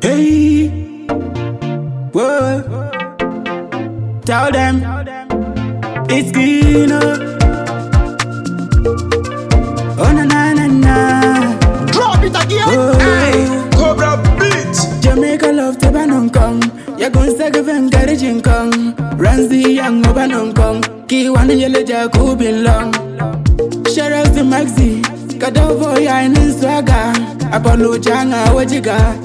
Hey, whoa, tell them it's Kino. Oh na na na na. Drop it again. Hey, Cobra beat. Jamaica love to Hong Kong. Ya gon sa gaven garajin Kong. Ranzi yang oba Hong Kong. Ki wana yele jaku bin long. Shout out to Maxi. Kadovo ya inin swagger. Apollo janga wajiga.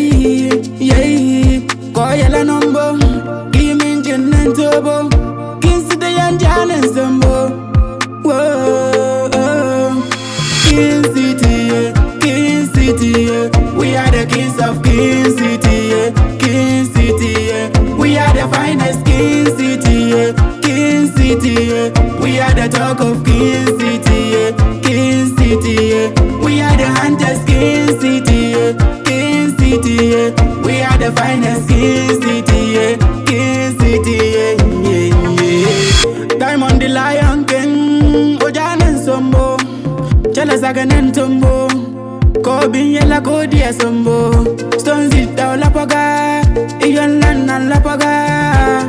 Yeah. Koyala number. Gimme gin and turbo. Kins the yan jan and sambo. Whoa. King City, King City, we are the kings of King City, King City, we are the finest King City, King City, we are the talk of King City, King City, we are the hunters King City, King City, we are the finest King City, King City, Diamond the Lion King, Ojan and Sombo. Chala saganen tombo Kobi yela kodi ya sombo Stones it down lapaga Iyon lan lapaga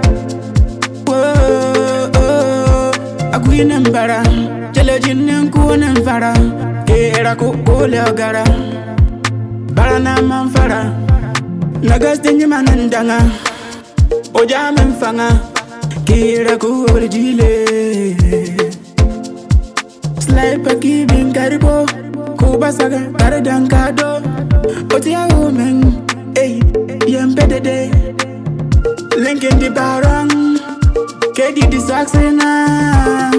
Whoa Akuinen bara Chalo jinen kuonen fara Era kukule ogara Bara na manfara Nagaste nyimanandanga Oja menfanga Kira kuwele jile Sliper kibin karibo Kuba saga karadan kado Oti ya women Ey, yempedede Linkin di barang Kedi di saksena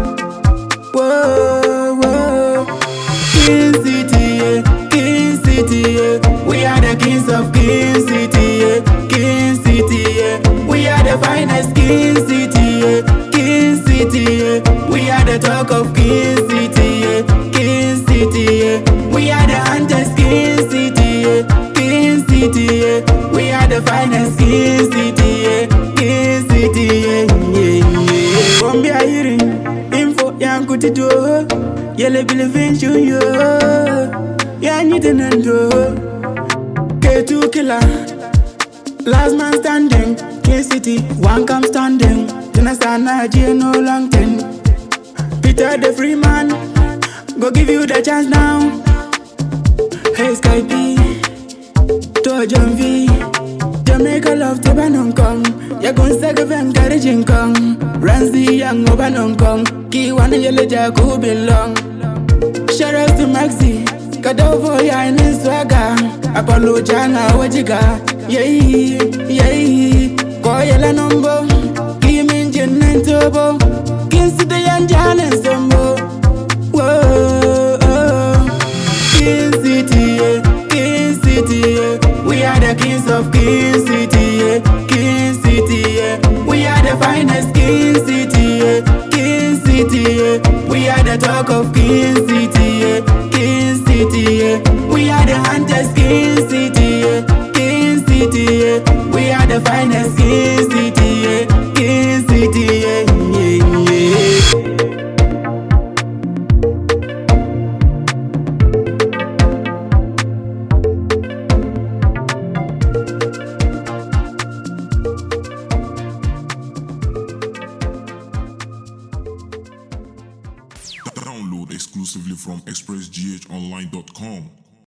Whoa King City, King City We are the kings of King City, King City We are the finest King City, King City We are the talk of King City, King City We are the hunters King City, King City We are the finest King City, King City Bombi ayirin info yankuti do Yele bilifin yo Ya nyitinendo K2 killer Last man standing King City one come standing Tinasana no long ten Peter the free man Go give you the chance now Hey Skype To John V Jamaica love to Hong Kong Ya gon sa gaven garajin Kong Ranzi yang oba Hong Kong Ki wana yele jaku bin long Shout out to Maxi Kadovo ya inin swagger Apollo janga wajiga Yeah Koyala number Gimme gin and turbo Kins the yan jan and sambo Whoa King City, King City We are the kings of King City, King City We are the finest King City, King City We are the talk of King City, King City We are the hunters King City, King City We are the finest King City, King City Download exclusively from expressghonline.com.